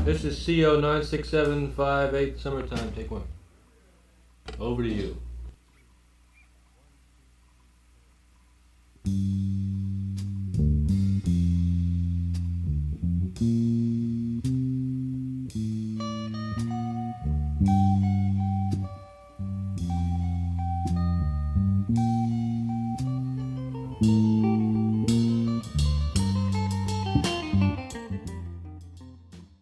This is CO 96758 Summertime. Take one. Over to you.